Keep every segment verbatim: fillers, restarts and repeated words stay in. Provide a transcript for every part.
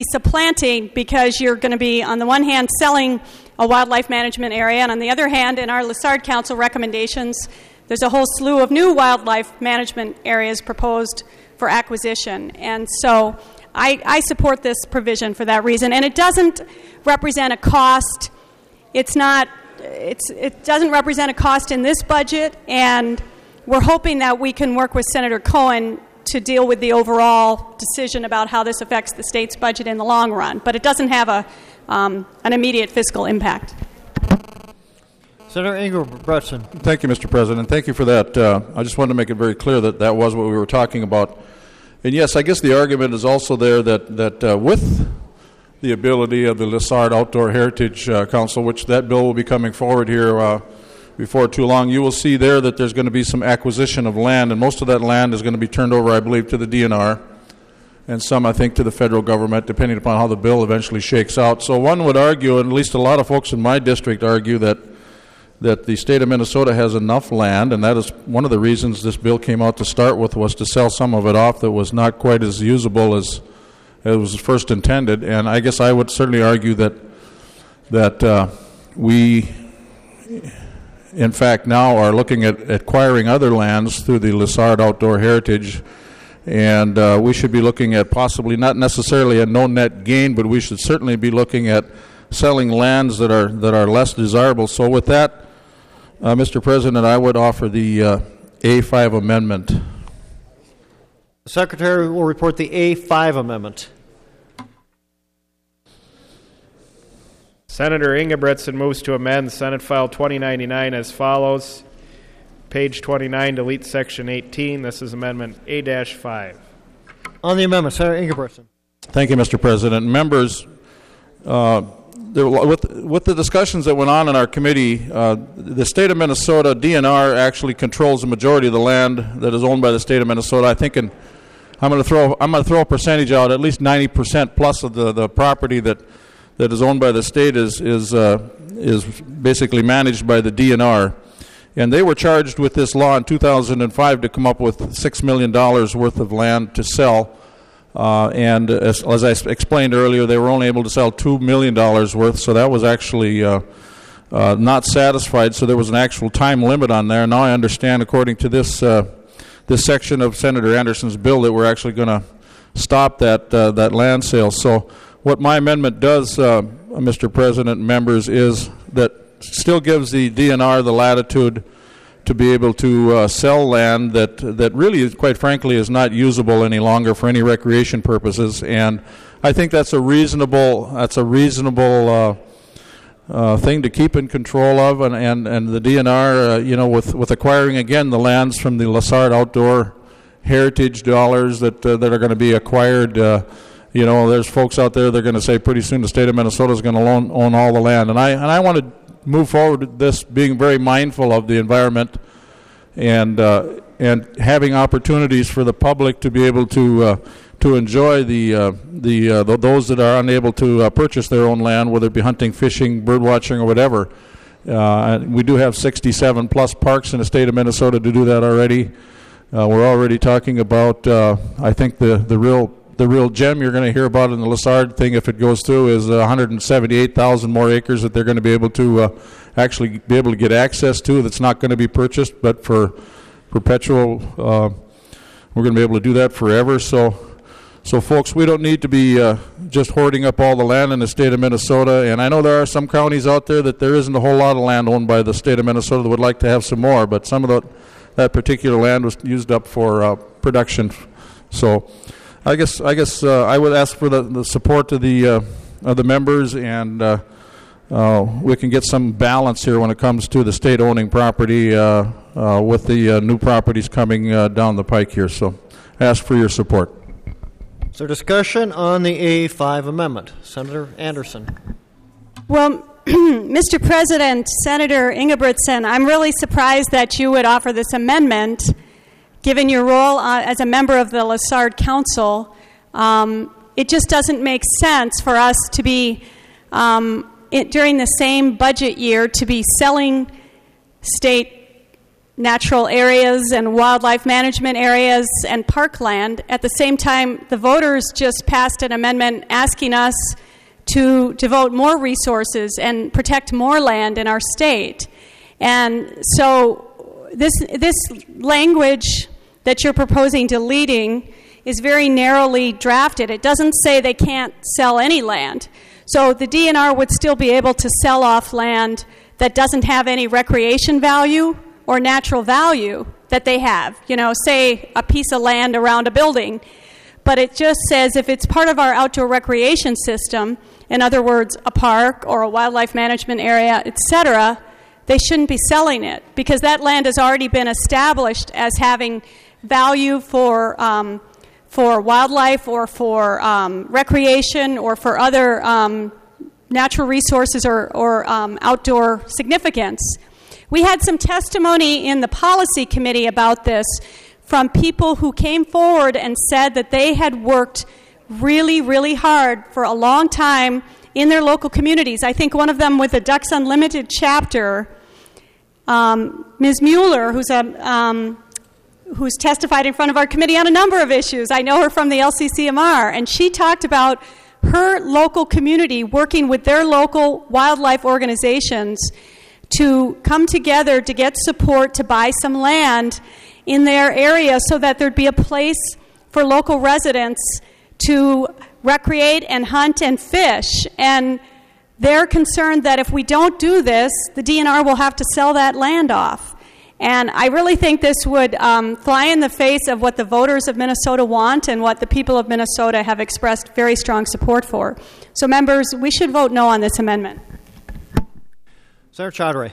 supplanting, because you're going to be, on the one hand, selling a wildlife management area, and on the other hand, in our Lessard Council recommendations, there's a whole slew of new wildlife management areas proposed for acquisition. And so I, I support this provision for that reason. And it doesn't represent a cost. It's not, it's, it doesn't represent a cost in this budget, and we're hoping that we can work with Senator Cohen to deal with the overall decision about how this affects the state's budget in the long run. But it doesn't have a um, an immediate fiscal impact. Senator Ingebretson. Thank you, Mister President. Thank you for that. Uh, I just wanted to make it very clear that that was what we were talking about. And yes, I guess the argument is also there that, that uh, with the ability of the Lessard Outdoor Heritage uh, Council, which that bill will be coming forward here uh, before too long, you will see there that there's going to be some acquisition of land, and most of that land is going to be turned over, I believe, to the D N R, and some, I think, to the federal government, depending upon how the bill eventually shakes out. So one would argue, and at least a lot of folks in my district argue, that that the state of Minnesota has enough land, and that is one of the reasons this bill came out to start with, was to sell some of it off that was not quite as usable as it was first intended. And I guess I would certainly argue that that uh, we, in fact, now are looking at acquiring other lands through the Lessard Outdoor Heritage, and uh, we should be looking at possibly not necessarily a no net gain, but we should certainly be looking at selling lands that are that are less desirable. So with that, Uh, Mister President, I would offer the uh, A five amendment. The Secretary will report the A five amendment. Senator Ingebretson moves to amend Senate File twenty ninety-nine as follows. Page twenty-nine, delete Section eighteen. This is Amendment A five. On the amendment, Senator Ingebretson. Thank you, Mister President. Members, uh, There, with, with the discussions that went on in our committee, uh, the state of Minnesota, D N R, actually controls the majority of the land that is owned by the state of Minnesota. I think, in, I'm going to throw I'm going to throw a percentage out. At least ninety percent plus of the, the property that, that is owned by the state is is uh, is basically managed by the D N R, and they were charged with this law in two thousand five to come up with six million dollars worth of land to sell. Uh, and as, as I explained earlier, they were only able to sell two million dollars worth, so that was actually uh, uh, not satisfied, so there was an actual time limit on there. Now I understand, according to this uh, this section of Senator Anderson's bill, that we're actually going to stop that uh, that land sale. So what my amendment does, uh, Mister President and members, is that still gives the D N R the latitude to be able to uh, sell land that that really, quite frankly, is not usable any longer for any recreation purposes. And I think that's a reasonable that's a reasonable uh, uh, thing to keep in control of. And and, and the D N R, uh, you know, with, with acquiring again the lands from the Lessard Outdoor Heritage dollars that uh, that are going to be acquired. Uh, you know, there's folks out there that are going to say pretty soon the state of Minnesota is going to own, own all the land. And I and I want to move forward with this, being very mindful of the environment and uh, and having opportunities for the public to be able to uh, to enjoy the uh, the, uh, the those that are unable to uh, purchase their own land, whether it be hunting, fishing, bird watching, or whatever. Uh, we do have sixty-seven plus parks in the state of Minnesota to do that already. Uh, we're already talking about. Uh, I think the the real The real gem you're going to hear about in the Lessard thing, if it goes through, is one hundred seventy-eight thousand more acres that they're going to be able to uh, actually be able to get access to. That's not going to be purchased, but for perpetual, uh, we're going to be able to do that forever. So, so folks, we don't need to be uh, just hoarding up all the land in the state of Minnesota. And I know there are some counties out there that there isn't a whole lot of land owned by the state of Minnesota that would like to have some more, but some of the, that particular land was used up for uh, production. So. I guess I guess uh, I would ask for the, the support of the uh, of the members, and uh, uh, we can get some balance here when it comes to the state owning property uh, uh, with the uh, new properties coming uh, down the pike here. So, I ask for your support. So, discussion on the A five amendment, Senator Anderson. Well, Mister President, Senator Ingebretson, I'm really surprised that you would offer this amendment. Given your role uh, as a member of the Lessard Council, um, it just doesn't make sense for us to be, um, it, during the same budget year, to be selling state natural areas and wildlife management areas and parkland. At the same time, the voters just passed an amendment asking us to devote more resources and protect more land in our state. And so this this language that you're proposing deleting is very narrowly drafted. It doesn't say they can't sell any land. So the D N R would still be able to sell off land that doesn't have any recreation value or natural value that they have. You know, say a piece of land around a building. But it just says if it's part of our outdoor recreation system, in other words, a park or a wildlife management area, et cetera, they shouldn't be selling it because that land has already been established as having value for um, for wildlife or for um, recreation or for other um, natural resources or, or um, outdoor significance. We had some testimony in the policy committee about this from people who came forward and said that they had worked really, really hard for a long time in their local communities. I think one of them with the Ducks Unlimited chapter, um, Miz Mueller, who's a um, who's testified in front of our committee on a number of issues. I know her from the L C C M R, and she talked about her local community working with their local wildlife organizations to come together to get support to buy some land in their area so that there'd be a place for local residents to recreate and hunt and fish. And they're concerned that if we don't do this, the D N R will have to sell that land off. And I really think this would um, fly in the face of what the voters of Minnesota want and what the people of Minnesota have expressed very strong support for. So, members, we should vote no on this amendment. Senator Chaudhary.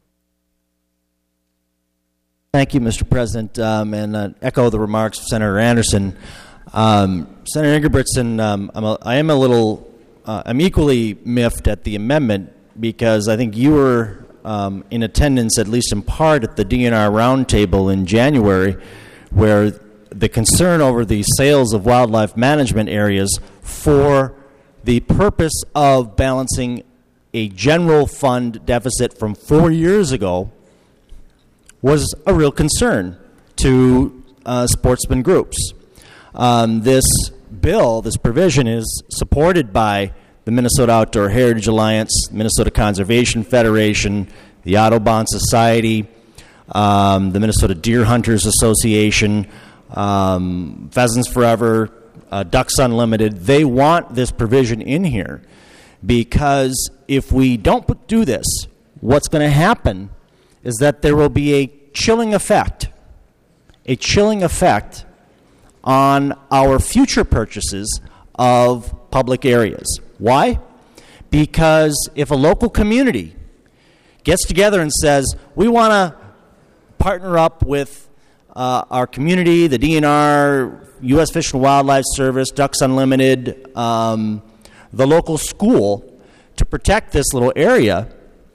Thank you, Mister President, um, and uh, echo the remarks of Senator Anderson. Um, Senator Ingebrigtsen, um, I'm a, I am a little, uh, I'm equally miffed at the amendment because I think you were um, in attendance, at least in part, at the D N R roundtable in January, where the concern over the sales of wildlife management areas for the purpose of balancing a general fund deficit from four years ago was a real concern to uh, sportsman groups. Um, this bill, this provision, is supported by the Minnesota Outdoor Heritage Alliance, Minnesota Conservation Federation, the Audubon Society, um, the Minnesota Deer Hunters Association, um, Pheasants Forever, uh, Ducks Unlimited. They want this provision in here because if we don't do this, what's going to happen is that there will be a chilling effect, a chilling effect on our future purchases of public areas. Why? Because if a local community gets together and says, we want to partner up with uh, our community, the D N R, U S Fish and Wildlife Service, Ducks Unlimited, um, the local school, to protect this little area,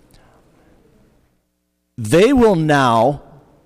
they will now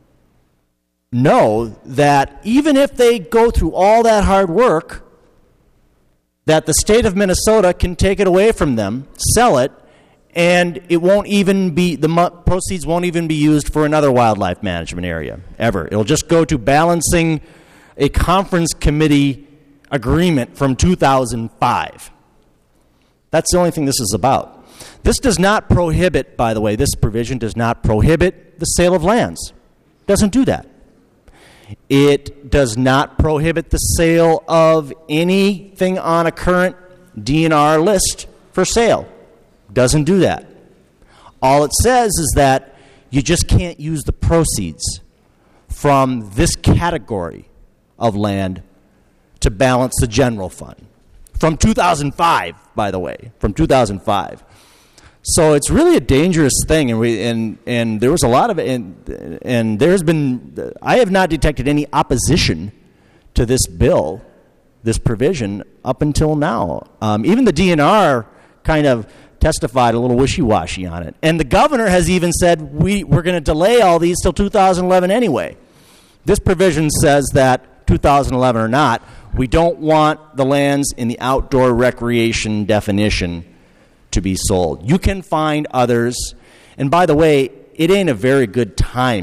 know that even if they go through all that hard work, that the state of Minnesota can take it away from them, sell it, and it won't even be, the mo- proceeds won't even be used for another wildlife management area, ever. It'll just go to balancing a conference committee agreement from two thousand five. That's the only thing this is about. This does not prohibit, by the way, this provision does not prohibit the sale of lands. It doesn't do that. It does not prohibit the sale of anything on a current D N R list for sale. Doesn't do that. All it says is that you just can't use the proceeds from this category of land to balance the general fund. From two thousand five, by the way, from two thousand five. So it's really a dangerous thing, and we and and there was a lot of it, and and there's been I have not detected any opposition to this bill, this provision, up until now. Um, even the D N R kind of testified a little wishy-washy on it, and the governor has even said we we're going to delay all these till two thousand eleven anyway. This provision says that two thousand eleven or not, we don't want the lands in the outdoor recreation definition to be sold. You can find others. And by the way, it ain't a very good time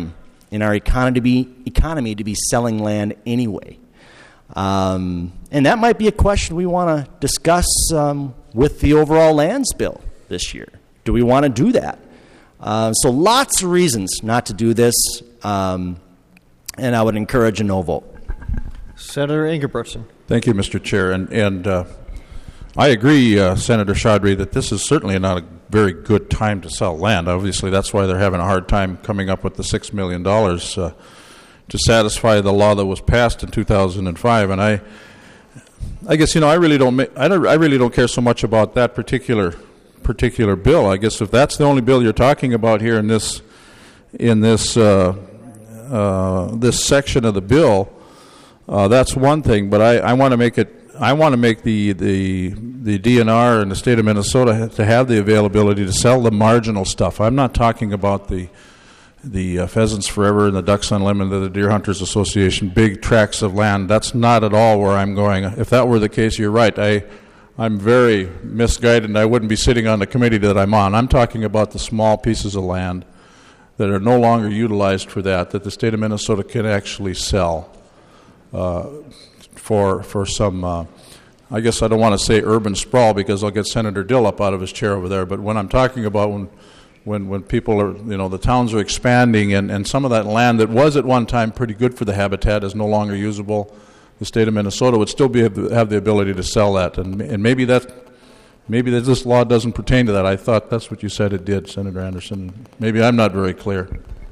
in our economy to be, economy to be selling land anyway. Um, and that might be a question we want to discuss um, with the overall lands bill this year. Do we want to do that? Uh, so lots of reasons not to do this, um, and I would encourage a no vote. Senator Ingebrigtsen. Thank you, Mister Chair. And, and uh, I agree, uh, Senator Chaudhry, that this is certainly not a very good time to sell land. Obviously, that's why they're having a hard time coming up with the six million dollars uh, to satisfy the law that was passed in two thousand five. And I, I guess, you know, I really don't, ma- I don't, I really don't care so much about that particular particular bill. I guess if that's the only bill you're talking about here in this in this uh, uh, this section of the bill, uh, that's one thing. But I, I want to make it. I want to make the the the D N R in the state of Minnesota to have the availability to sell the marginal stuff. I'm not talking about the the uh, Pheasants Forever and the Ducks Unlimited, the Deer Hunters Association, big tracts of land. That's not at all where I'm going. If that were the case, you're right. I. I'm very misguided, and I wouldn't be sitting on the committee that I'm on. I'm talking about the small pieces of land that are no longer utilized for that, that the state of Minnesota can actually sell uh, for for some, uh, I guess I don't want to say urban sprawl because I'll get Senator Dill up out of his chair over there, but when I'm talking about when when when people are, you know, the towns are expanding and, and some of that land that was at one time pretty good for the habitat is no longer usable, the state of Minnesota would still be have the ability to sell that, and and maybe that maybe that this law doesn't pertain to that. I thought that's what you said it did, Senator Anderson. Maybe I'm not very clear.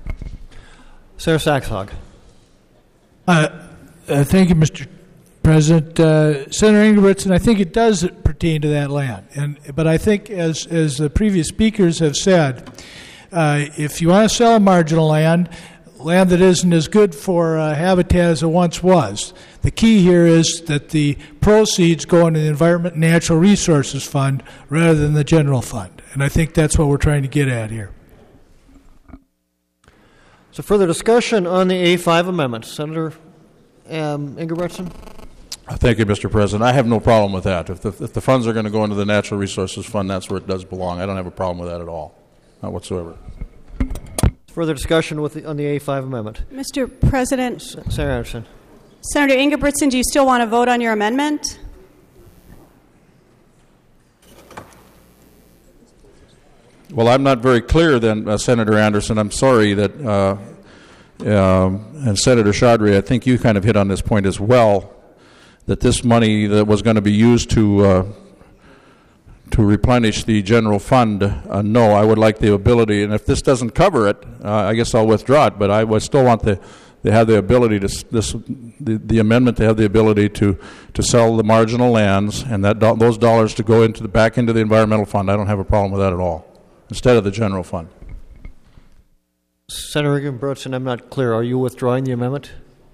Senator Saxhog. Uh, uh, thank you, Mister President. Uh, Senator Ingebrigtsen, I think it does pertain to that land, and but I think as as the previous speakers have said, uh, if you want to sell marginal land, land that isn't as good for uh, habitat as it once was. The key here is that the proceeds go into the Environment and Natural Resources Fund rather than the general fund. And I think that's what we're trying to get at here. So further discussion on the A five amendment. Senator um, Ingebrigtsen. Thank you, Mister President. I have no problem with that. If the, if the funds are going to go into the Natural Resources Fund, that's where it does belong. I don't have a problem with that at all, not whatsoever. Further discussion with the, on the A five amendment. Mister President. S- Senator Anderson. Senator Ingebrigtsen, do you still want to vote on your amendment? Well, I'm not very clear then, uh, Senator Anderson. I'm sorry that, uh, um, and Senator Chaudhry, I think you kind of hit on this point as well, that this money that was going to be used to uh, to replenish the general fund, uh, no, I would like the ability, and if this doesn't cover it, uh, I guess I'll withdraw it, but I would still want the, they have the ability to, this, the, the amendment to have the ability to, to sell the marginal lands and that do, those dollars to go into the back into the environmental fund. I don't have a problem with that at all, instead of the general fund. Senator Ingebrigtsen, I'm not clear. Are you withdrawing the amendment?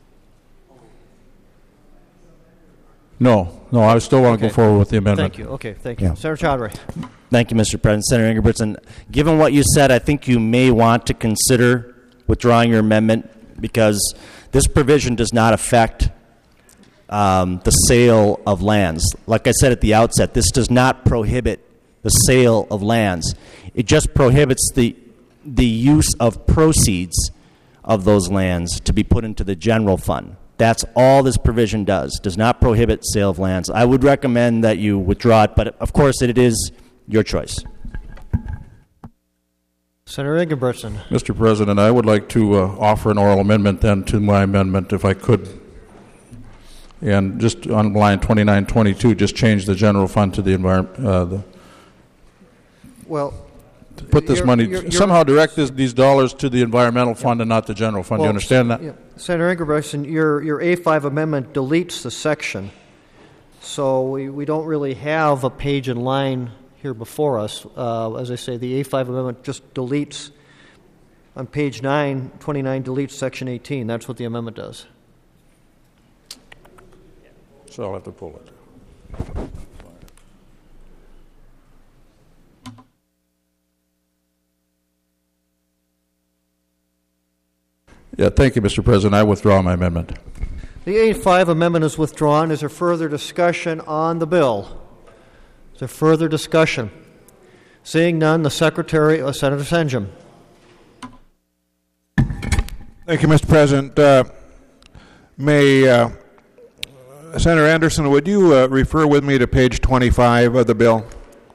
No, no, I still want to Okay. go forward with the amendment. Thank you. Okay, thank you. Yeah. Senator Chaudhry. Thank you, Mister President. Senator Ingebrigtsen, given what you said, I think you may want to consider withdrawing your amendment because this provision does not affect um, the sale of lands. Like I said at the outset, this does not prohibit the sale of lands. It just prohibits the the use of proceeds of those lands to be put into the general fund. That's all this provision does, does not prohibit sale of lands. I would recommend that you withdraw it, but of course it is your choice. Senator Ingebrigtsen. Mister President, I would like to uh, offer an oral amendment then to my amendment, if I could. And just on line twenty-nine twenty-two, just change the general fund to the environment. Uh, the, Well, to put this you're- money, you're- you're- somehow direct this, these dollars to the environmental fund and not the general fund. Do you well, understand that? yeah. Senator Ingebrigtsen, your, your A five amendment deletes the section. So we, we don't really have a page and line here before us. Uh, as I say, the A five amendment just deletes, on page nine, twenty-nine deletes section eighteen. That's what the amendment does. So I'll have to pull it. Yeah, thank you, Mister President. I withdraw my amendment. The A five amendment is withdrawn. Is there further discussion on the bill? Is there further discussion? Seeing none, the Secretary, uh, Senator Senjum. Thank you, Mister President. Uh, may uh, Senator Anderson, would you uh, refer with me to page twenty-five of the bill?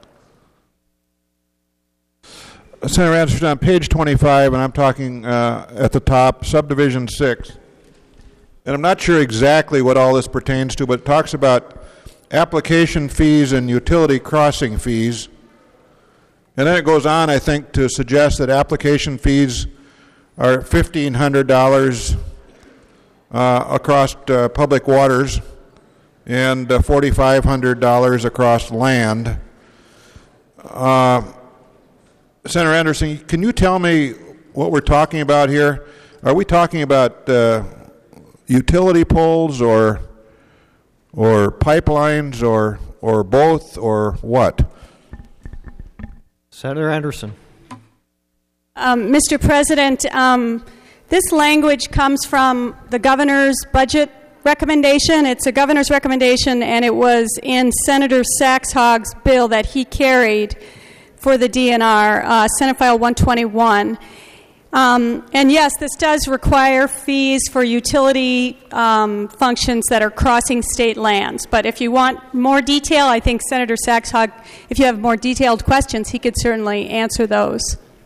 Senator Anderson, on page twenty-five, and I'm talking uh, at the top, subdivision six. And I'm not sure exactly what all this pertains to, but it talks about application fees and utility crossing fees. And then it goes on, I think, to suggest that application fees are fifteen hundred dollars uh, across uh, public waters and uh, four thousand five hundred dollars across land. Uh, Senator Anderson, can you tell me what we're talking about here? Are we talking about uh, utility poles or or pipelines or or both or what? Senator Anderson. Um, Mister President, um, this language comes from the governor's budget recommendation. It's a governor's recommendation, and it was in Senator Saxhog's bill that he carried for the D N R, uh, Senate File one twenty-one. Um, and yes, this does require fees for utility um, functions that are crossing state lands. But if you want more detail, I think Senator Saxhog, if you have more detailed questions, he could certainly answer those.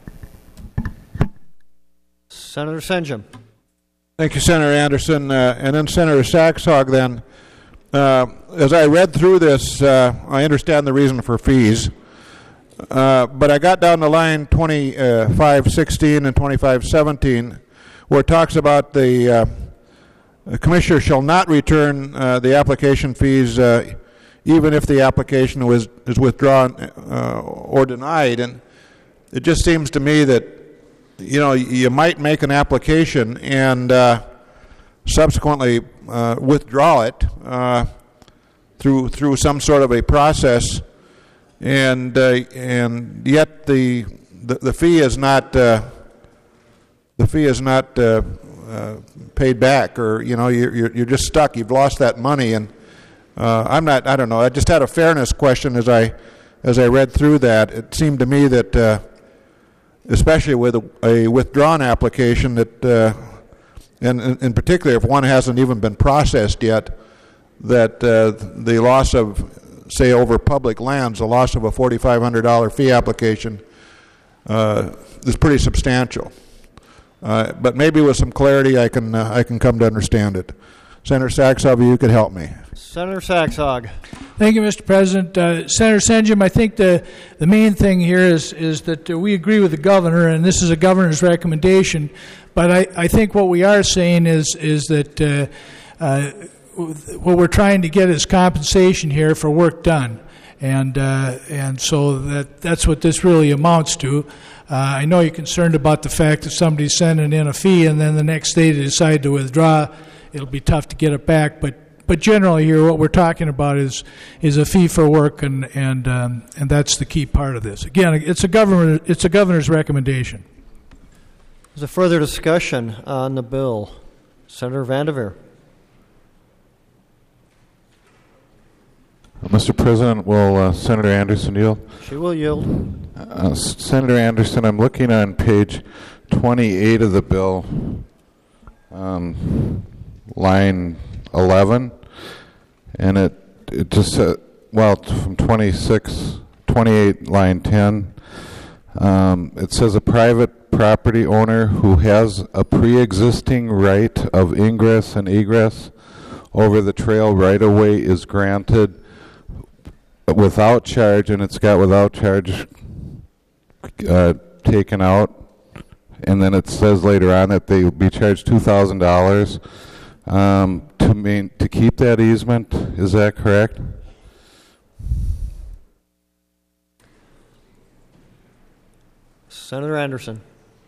Senator Senjum. Thank you, Senator Anderson. Uh, and then Senator Saxhog, then. Uh, as I read through this, uh, I understand the reason for fees. Uh, but I got down to line twenty-five sixteen and twenty-five seventeen, where it talks about the, uh, the commissioner shall not return uh, the application fees uh, even if the application was is withdrawn uh, or denied. And it just seems to me that, you know, you might make an application and uh, subsequently uh, withdraw it uh, through through some sort of a process. And uh, and yet the, the the fee is not uh, the fee is not uh, uh, paid back, or you know you're you're just stuck. You've lost that money, and uh, I'm not. I don't know. I just had a fairness question as I as I read through that. It seemed to me that, uh, especially with a, a withdrawn application, that uh, and in particular if one hasn't even been processed yet, that uh, the loss of, say, over public lands, the loss of a four thousand five hundred dollars fee application uh, is pretty substantial. Uh, but maybe with some clarity, I can uh, I can come to understand it. Senator Saxhog, you could help me. Senator Saxhog. Thank you, Mister President. Uh, Senator Senjum, I think the, the main thing here is is that uh, we agree with the governor, and this is a governor's recommendation. But I, I think what we are saying is is that uh, uh, what we're trying to get is compensation here for work done, and uh, and so that that's what this really amounts to. Uh, I know you're concerned about the fact that somebody's sending in a fee and then the next day they decide to withdraw. It'll be tough to get it back, but but generally here what we're talking about is is a fee for work, and and um, and that's the key part of this. Again, it's a governor it's a governor's recommendation. There's a further discussion on the bill. Senator Vanderveer. Mister President, will uh, Senator Anderson yield? She will yield. Uh, Senator Anderson, I'm looking on page twenty-eight of the bill, um, line eleven, and it it just uh, well from twenty-six, twenty-eight, line ten. Um, it says a private property owner who has a pre-existing right of ingress and egress over the trail right-of-way is granted without charge, and it's got without charge uh, taken out, and then it says later on that they will be charged two thousand dollars um, to main, to keep that easement. Is that correct? Senator Anderson.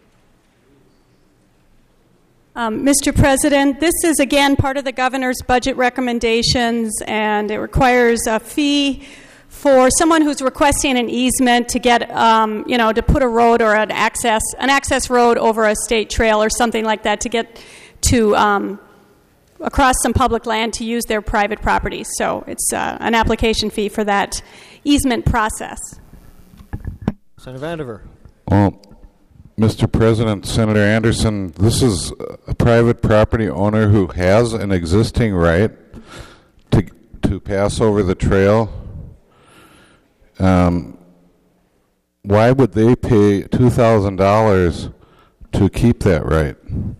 Um, Mister President, this is again part of the governor's budget recommendations, and it requires a fee for someone who's requesting an easement to get, um, you know, to put a road or an access an access road over a state trail or something like that to get to um, across some public land to use their private property. So it's uh, an application fee for that easement process. Senator Vanderveer. Well, Mister President, Senator Anderson, this is a private property owner who has an existing right to to pass over the trail. Um, why would they pay two thousand dollars to keep that right?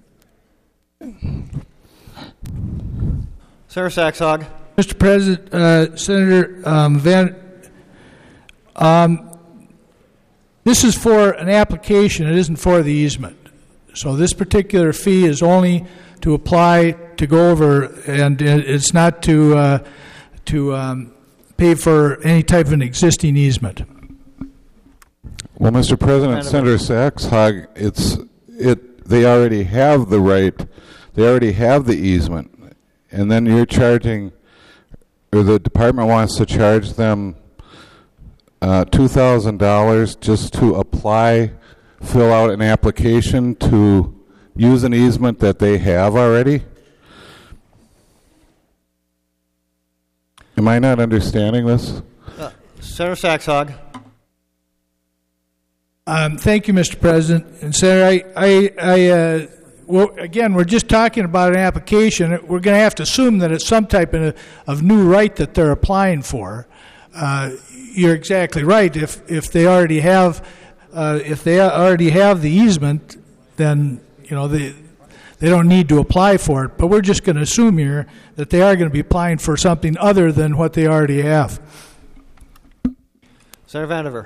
Senator Saxog. Mister President, uh, Senator um, Van, um, this is for an application. It isn't for the easement. So this particular fee is only to apply to go over, and it's not to uh, to um, pay for any type of an existing easement. Well, Mister President, Senator Saxog, it's it. They already have the right. They already have the easement, and then you're charging, or the department wants to charge them uh, two thousand dollars just to apply, fill out an application to use an easement that they have already. Am I not understanding this? Uh, Senator Saxog. Um, thank you, Mister President. And Senator, I, I, I uh, well, again, we're just talking about an application. We're going to have to assume that it's some type of, of new right that they're applying for. Uh, you're exactly right. If if they already have, uh, if they already have the easement, then you know they they don't need to apply for it. But we're just going to assume here that they are going to be applying for something other than what they already have. Senator Vandiver.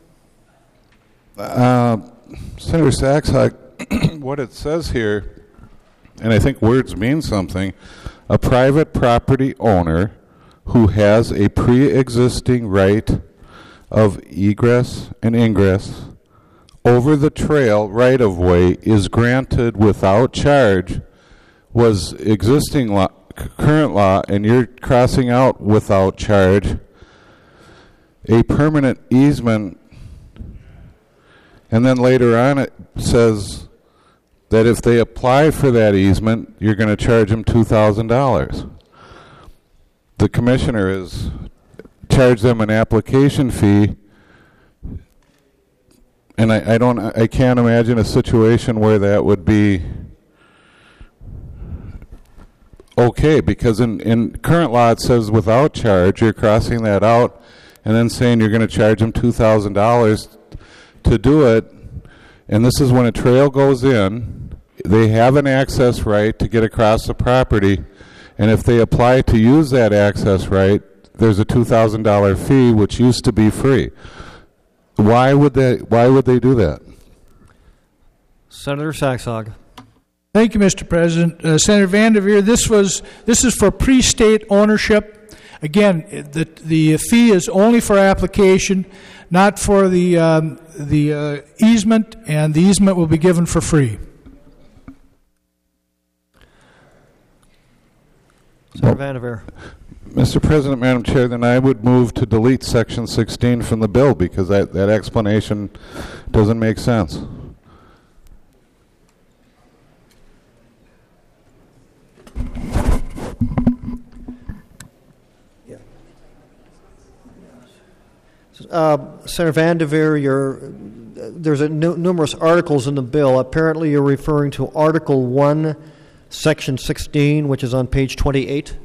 Uh, Senator Saxog, what it says here, and I think words mean something, a private property owner who has a pre-existing right of egress and ingress over the trail right-of-way is granted without charge was existing law, current law, and you're crossing out without charge a permanent easement. And then later on it says that if they apply for that easement, you're going to charge them two thousand dollars. The commissioner has charged them an application fee, and I, I don't, I can't imagine a situation where that would be okay, because in, in current law it says without charge. You're crossing that out and then saying you're going to charge them two thousand dollars to do it, and this is when a trail goes in, they have an access right to get across the property, and if they apply to use that access right, there's a two thousand dollars fee, which used to be free. Why would they, why would they do that? Senator Saxog. Thank you, Mister President. Uh, Senator Vandiver, this was this is for pre-state ownership. Again, the the fee is only for application, not for the um, the uh, easement, and the easement will be given for free. Senator Vandiver. Mister President, Madam Chair, then I would move to delete Section sixteen from the bill because that, that explanation doesn't make sense. Uh, Senator Vandiver, you're, there's a nu- numerous articles in the bill. Apparently you're referring to Article one, Section sixteen, which is on page twenty-eight.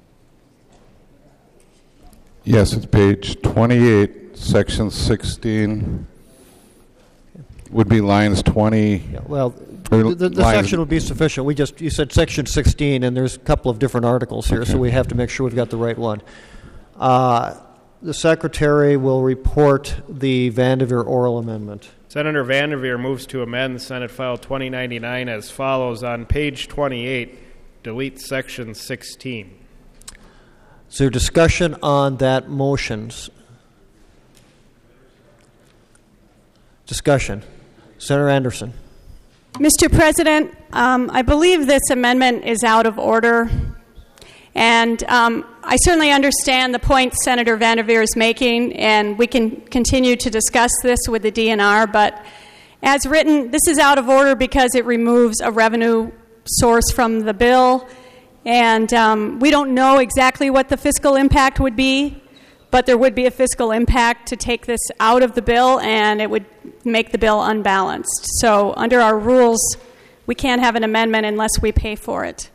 Yes, it's page twenty-eight, Section sixteen. Would be lines twenty. Yeah, well, the, the, the section would be sufficient. We just, you said Section sixteen, and there's a couple of different articles here, okay. So we have to make sure we've got the right one. Uh, the Secretary will report the Vandiver oral amendment. Senator Vandiver moves to amend Senate File twenty ninety-nine as follows. On page twenty-eight, delete Section sixteen. Is there discussion on that motion? Discussion. Senator Anderson. Mister President, um, I believe this amendment is out of order. And um, I certainly understand the point Senator Vandiver is making, and we can continue to discuss this with the D N R, but as written, this is out of order because it removes a revenue source from the bill, and um, we don't know exactly what the fiscal impact would be, but there would be a fiscal impact to take this out of the bill, and it would make the bill unbalanced. So under our rules, we can't have an amendment unless we pay for it.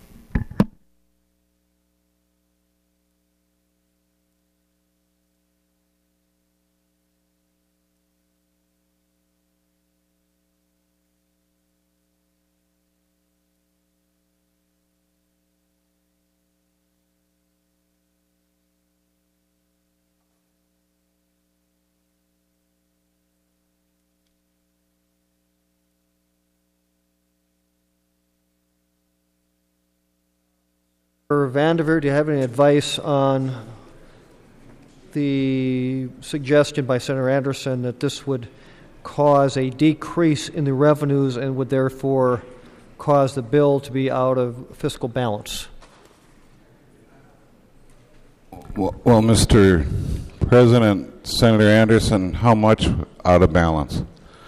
Vandiver, do you have any advice on the suggestion by Senator Anderson that this would cause a decrease in the revenues and would therefore cause the bill to be out of fiscal balance? Well, well, Mister President, Senator Anderson, how much out of balance?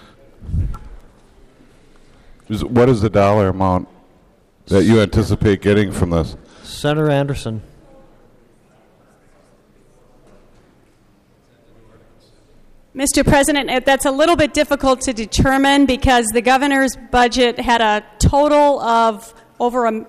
Is, what is the dollar amount that you anticipate getting from this? Senator Anderson. Mister President, that's a little bit difficult to determine because the governor's budget had a total of over a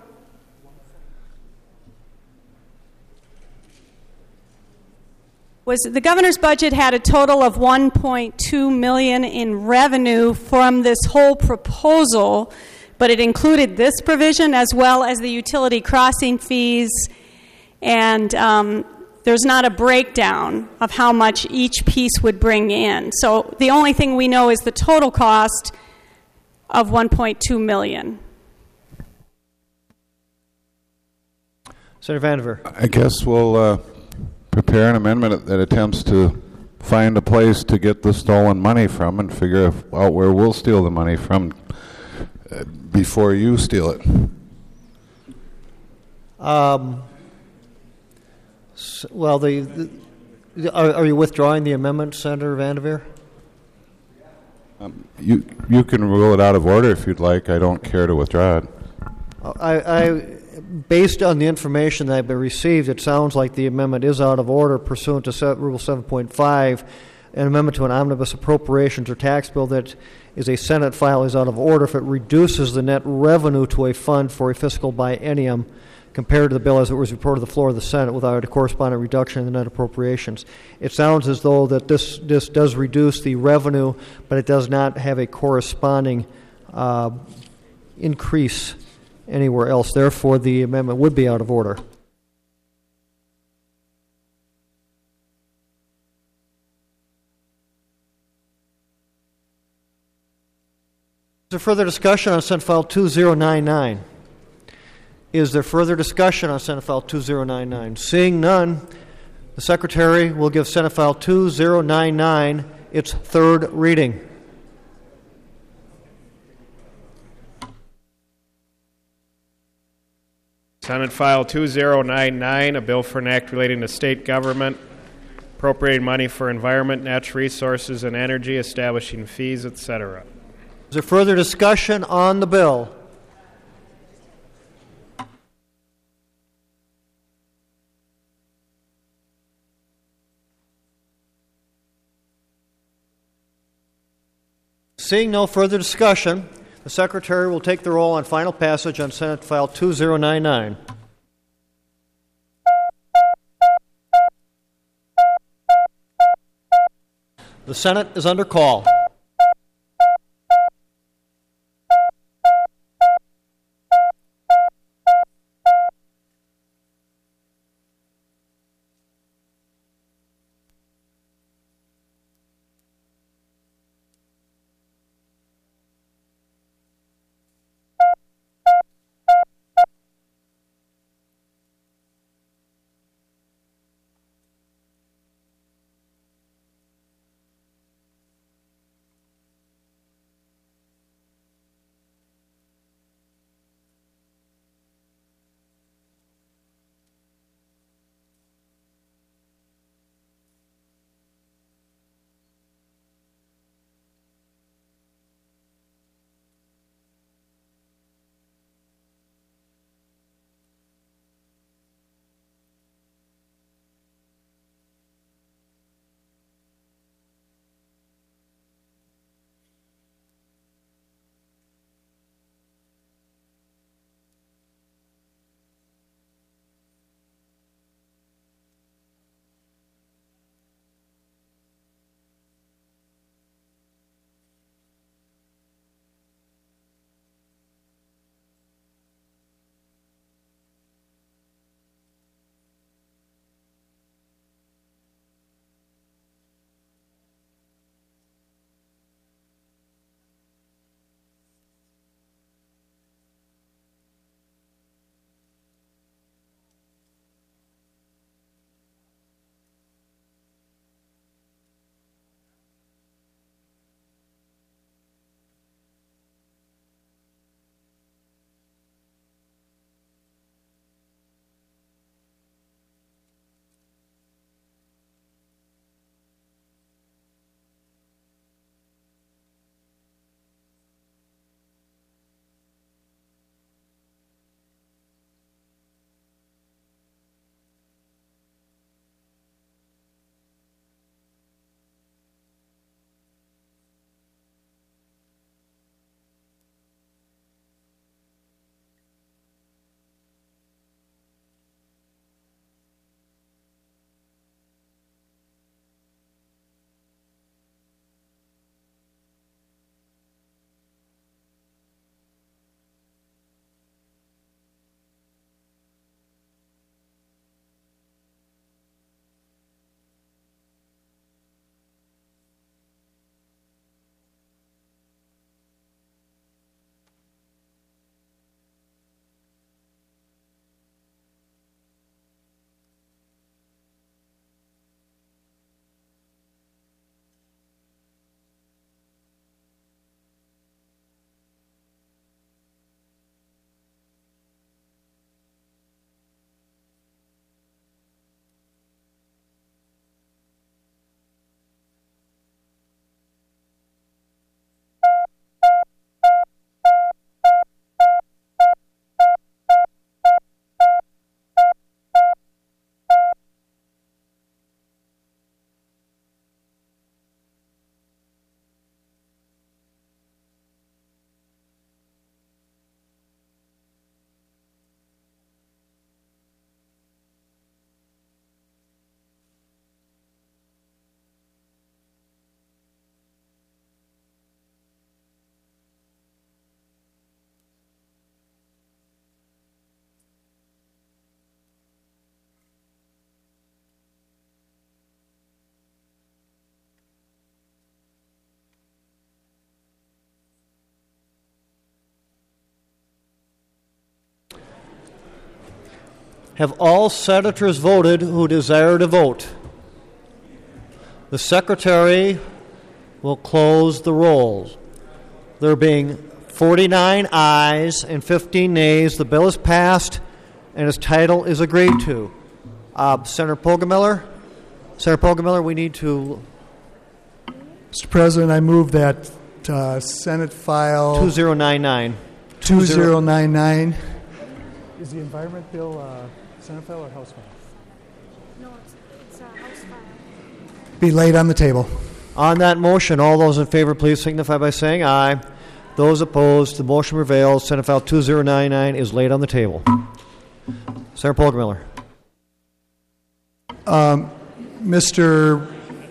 was the governor's budget had a total of one point two million dollars in revenue from this whole proposal, but it included this provision as well as the utility crossing fees, and um, there's not a breakdown of how much each piece would bring in. So the only thing we know is the total cost of one point two million dollars. Senator Vandiver. I guess we'll uh, prepare an amendment that attempts to find a place to get the stolen money from and figure out where we'll steal the money from uh, before you steal it. Um, s- well, the, the, the are, are you withdrawing the amendment, Senator Vandiver? Um, you you can rule it out of order if you'd like. I don't care to withdraw it. I, I, based on the information that I've received, it sounds like the amendment is out of order pursuant to set, Rule seven point five. An amendment to an omnibus appropriations or tax bill that is a Senate file is out of order if it reduces the net revenue to a fund for a fiscal biennium compared to the bill as it was reported to the floor of the Senate without a corresponding reduction in the net appropriations. It sounds as though that this, this does reduce the revenue, but it does not have a corresponding uh, increase anywhere else. Therefore, the amendment would be out of order. Is there further discussion on Senate File two zero nine nine? Is there further discussion on Senate File two zero nine nine? Seeing none, the Secretary will give Senate File two zero nine nine its third reading. Senate File two zero nine nine, a bill for an act relating to state government, appropriating money for environment, natural resources, and energy, establishing fees, et cetera. Is there further discussion on the bill? Seeing no further discussion, the Secretary will take the roll on final passage on Senate File two zero nine nine. The Senate is under call. Have all senators voted who desire to vote? The secretary will close the rolls. There being forty-nine ayes and fifteen nays, the bill is passed and its title is agreed to. Uh, Senator Poggemiller? Senator Poggemiller, we need to... Mister President, I move that uh, Senate File two zero nine nine. two zero nine nine. Is the Environment Bill uh, Senate File or House File? No, it's, it's a House File. Be laid on the table. On that motion, all those in favor, please signify by saying aye. Those opposed, the motion prevails. Senate File two zero nine nine is laid on the table. Senator Poggemiller. Um, Mister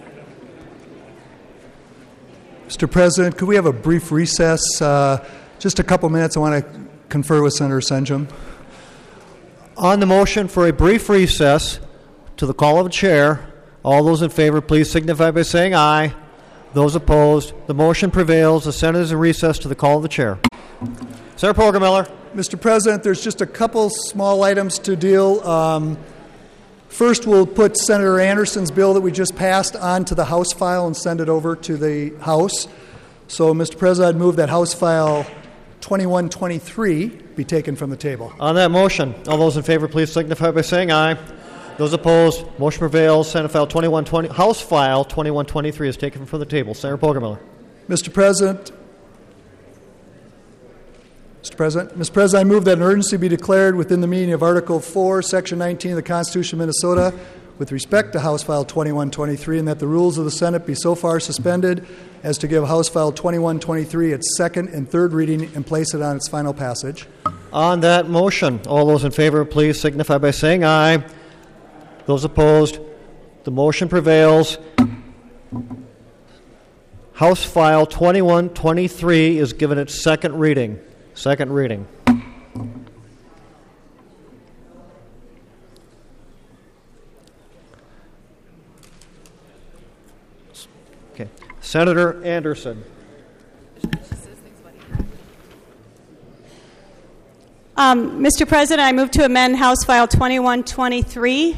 Mister President, could we have a brief recess? Uh, just a couple minutes. I want to confer with Senator Senjum. On the motion for a brief recess, to the call of the chair, all those in favor, please signify by saying aye. Those opposed, the motion prevails. The Senate is in recess to the call of the chair. Senator Poggemiller. Mister President, there's just a couple small items to deal. Um, first, we'll put Senator Anderson's bill that we just passed onto the House file and send it over to the House. So, Mister President, I'd move that House File twenty-one twenty-three be taken from the table. On that motion, all those in favor, please signify by saying aye. Those opposed, motion prevails. Senate File twenty-one twenty, House File twenty-one twenty-three is taken from the table. Senator Poggemiller. Mister President, Mister President, Mister President, I move that an urgency be declared within the meaning of Article four, Section nineteen of the Constitution of Minnesota with respect to House File twenty-one twenty-three, and that the rules of the Senate be so far suspended as to give House File twenty-one twenty-three its second and third reading and place it on its final passage. On that motion, all those in favor, please signify by saying aye. Those opposed, the motion prevails. House File twenty-one twenty-three is given its second reading. Second reading. Okay. Senator Anderson. Um, Mister President, I move to amend House File twenty-one twenty-three.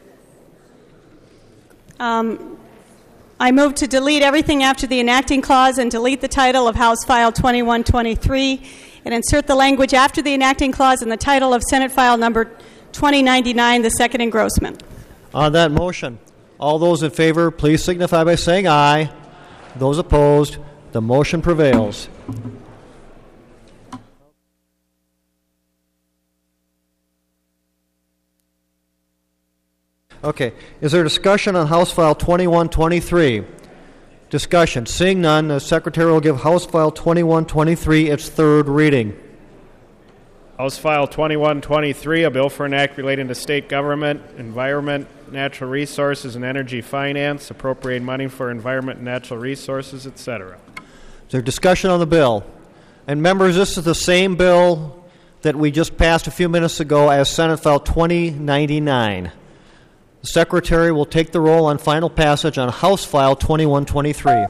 Um, I move to delete everything after the enacting clause and delete the title of House File twenty-one twenty-three and insert the language after the enacting clause in the title of Senate File number twenty ninety-nine, the second engrossment. On that motion, all those in favor, please signify by saying aye. Those opposed, the motion prevails. Okay. Is there discussion on House File twenty-one twenty-three? Discussion. Seeing none, the Secretary will give House File twenty-one twenty-three its third reading. House File twenty-one twenty-three, a bill for an act relating to state government, environment, natural resources, and energy finance, appropriating money for environment and natural resources, et cetera. Is there discussion on the bill? And members, this is the same bill that we just passed a few minutes ago as Senate File twenty ninety-nine. The Secretary will take the roll on final passage on House File twenty-one twenty-three.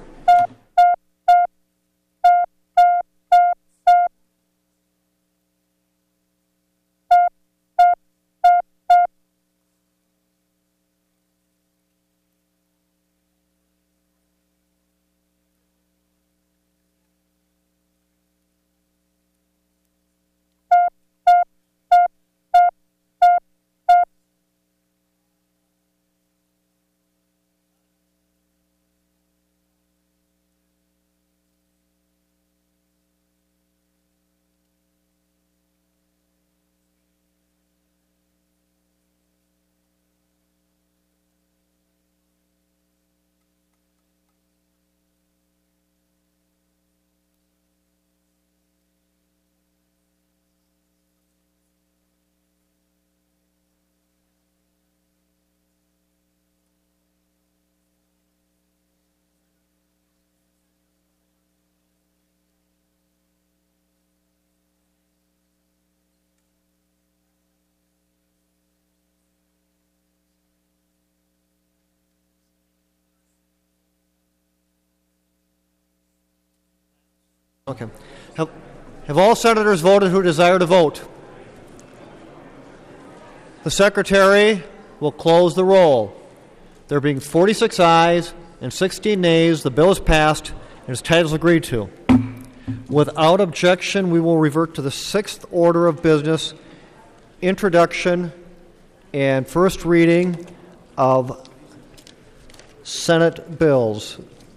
Okay. Have, have all senators voted who desire to vote? The Secretary will close the roll. There being forty-six ayes and sixteen nays, the bill is passed and its title is agreed to. Without objection, we will revert to the sixth order of business, introduction and first reading of Senate bills.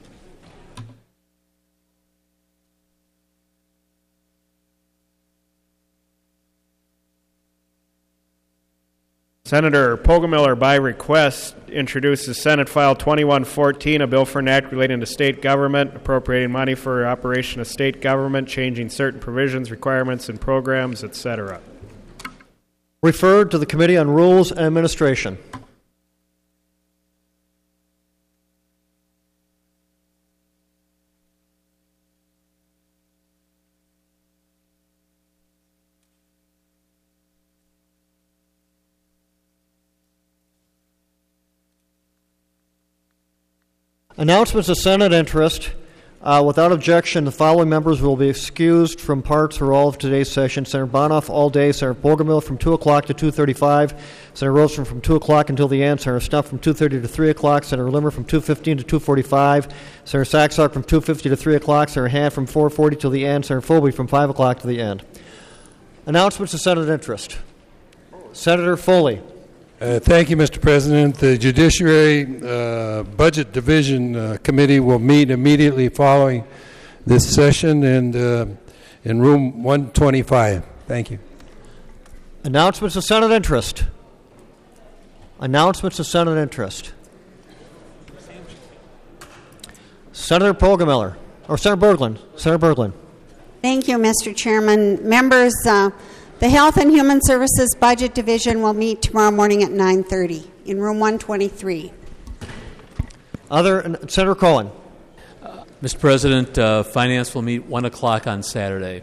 Senator Poggemiller, by request, introduces Senate File twenty-one fourteen, a bill for an act relating to state government, appropriating money for operation of state government, changing certain provisions, requirements, and programs, et cetera. Referred to the Committee on Rules and Administration. Announcements of Senate interest. Uh, without objection, the following members will be excused from parts or all of today's session. Senator Bonoff all day, Senator Poggemiller from two o'clock to two thirty-five, Senator Rosen from two o'clock until the end, Senator Stumpf from two thirty to three o'clock, Senator Limmer from two fifteen to two forty-five, Senator Saxog from two fifty to three o'clock, Senator Hand from four forty till the end, Senator Foley from five o'clock to the end. Announcements of Senate interest. Senator Foley. Uh, thank you, Mister President. The Judiciary uh, Budget Division uh, Committee will meet immediately following this session and uh, in room one twenty-five. Thank you. Announcements of Senate interest. Announcements of Senate interest. Senator Poggemiller, or Senator Berglund. Senator Berglund. Thank you, Mister Chairman. Members, uh, the Health and Human Services Budget Division will meet tomorrow morning at nine thirty in room one twenty-three. Other, Senator Cohen. Uh, Mister President, uh, Finance will meet one o'clock on Saturday.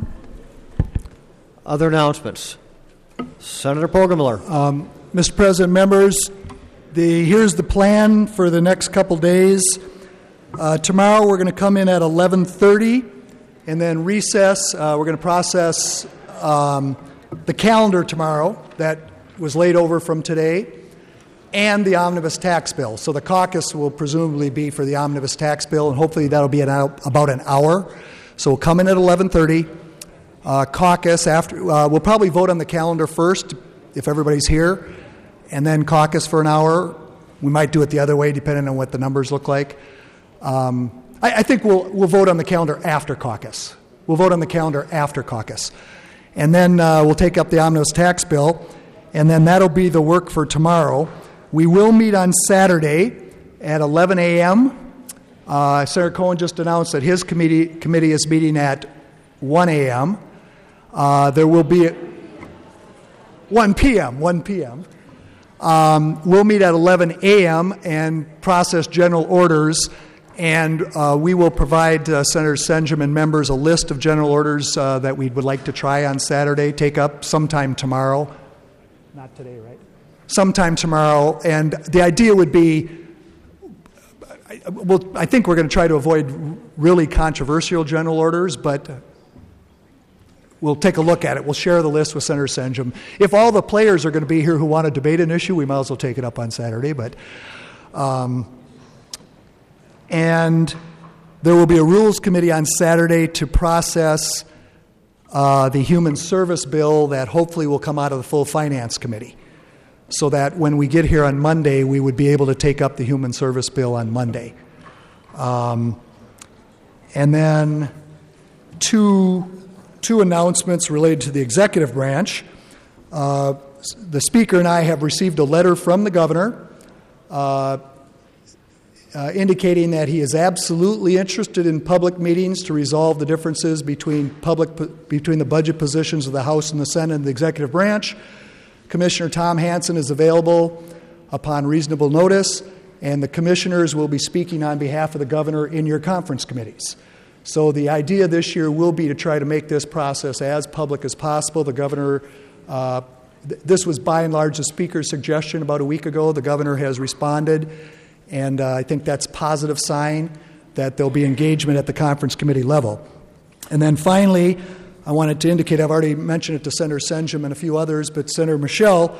Other announcements. Senator Poggemiller. Um, Mister President, members, the, here's the plan for the next couple days. Uh, tomorrow we're going to come in at eleven thirty and then recess. Uh, we're going to process um, the calendar tomorrow that was laid over from today and the omnibus tax bill. So the caucus will presumably be for the omnibus tax bill, and hopefully that'll be an hour, about an hour. So we'll come in at eleven thirty. Uh, caucus after. Uh, we'll probably vote on the calendar first if everybody's here, and then caucus for an hour. We might do it the other way depending on what the numbers look like. Um, I, I think we'll we'll vote on the calendar after caucus. We'll vote on the calendar after caucus, and then uh, we'll take up the omnibus tax bill, and then that'll be the work for tomorrow. We will meet on Saturday at eleven a.m. Uh, Senator Cohen just announced that his committee committee is meeting at one a.m. Uh, there will be one p.m. one p.m. Um, we'll meet at eleven a.m. and process general orders, and uh, we will provide uh, Senator Senjum and members a list of general orders uh, that we would like to try on Saturday, take up sometime tomorrow. Not today, right? Sometime tomorrow, and the idea would be, I, well, I think we're going to try to avoid really controversial general orders, but we'll take a look at it. We'll share the list with Senator Senjum. If all the players are going to be here who want to debate an issue, we might as well take it up on Saturday. But, um, and there will be a Rules Committee on Saturday to process uh, the Human Service Bill that hopefully will come out of the full Finance Committee, so that when we get here on Monday, we would be able to take up the Human Service Bill on Monday. Um, and then two... Two announcements related to the executive branch. Uh, the Speaker and I have received a letter from the Governor uh, uh, indicating that he is absolutely interested in public meetings to resolve the differences between public between the budget positions of the House and the Senate and the executive branch. Commissioner Tom Hansen is available upon reasonable notice, and the commissioners will be speaking on behalf of the Governor in your conference committees. So the idea this year will be to try to make this process as public as possible. The Governor, uh, th- this was by and large the Speaker's suggestion about a week ago. The Governor has responded, and uh, I think that's a positive sign that there'll be engagement at the conference committee level. And then finally, I wanted to indicate, I've already mentioned it to Senator Senjum and a few others, but Senator Michelle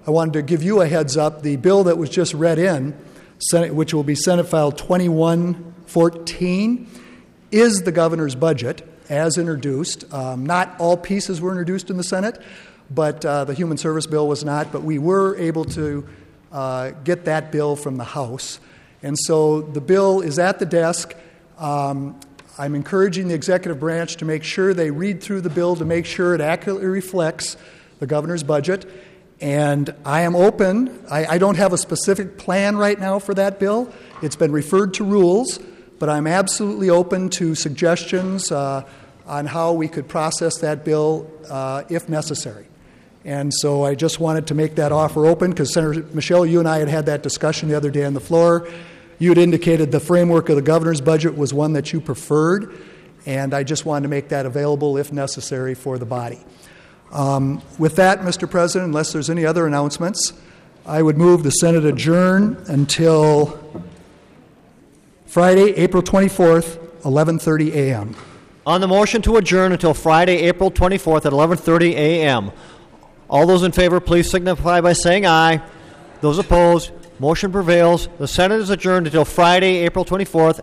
I wanted to give you a heads up. The bill that was just read in, Senate, which will be Senate File twenty-one fourteen, is the governor's budget as introduced. Um, not all pieces were introduced in the Senate, but uh, the Human Service Bill was not. But we were able to uh, get that bill from the House. And so the bill is at the desk. Um, I'm encouraging the executive branch to make sure they read through the bill to make sure it accurately reflects the governor's budget. And I am open. I, I don't have a specific plan right now for that bill. It's been referred to rules, but I'm absolutely open to suggestions uh, on how we could process that bill uh, if necessary. And so I just wanted to make that offer open because, Senator Michelle, you and I had had that discussion the other day on the floor. You had indicated the framework of the governor's budget was one that you preferred, and I just wanted to make that available if necessary for the body. Um, with that, Mister President, unless there's any other announcements, I would move the Senate adjourn until Friday, April twenty-fourth, eleven thirty a.m. On the motion to adjourn until Friday, April twenty-fourth at eleven thirty a.m. All those in favor, please signify by saying aye. Those opposed, motion prevails. The Senate is adjourned until Friday, April twenty-fourth